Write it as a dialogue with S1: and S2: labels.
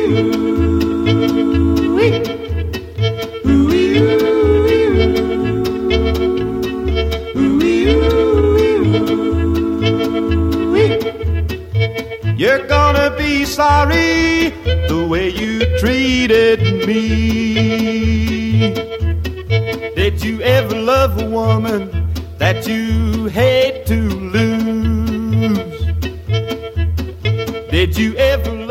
S1: You're gonna be sorry the way you treated me. Did you ever love a woman that you hate to lose? Did you ever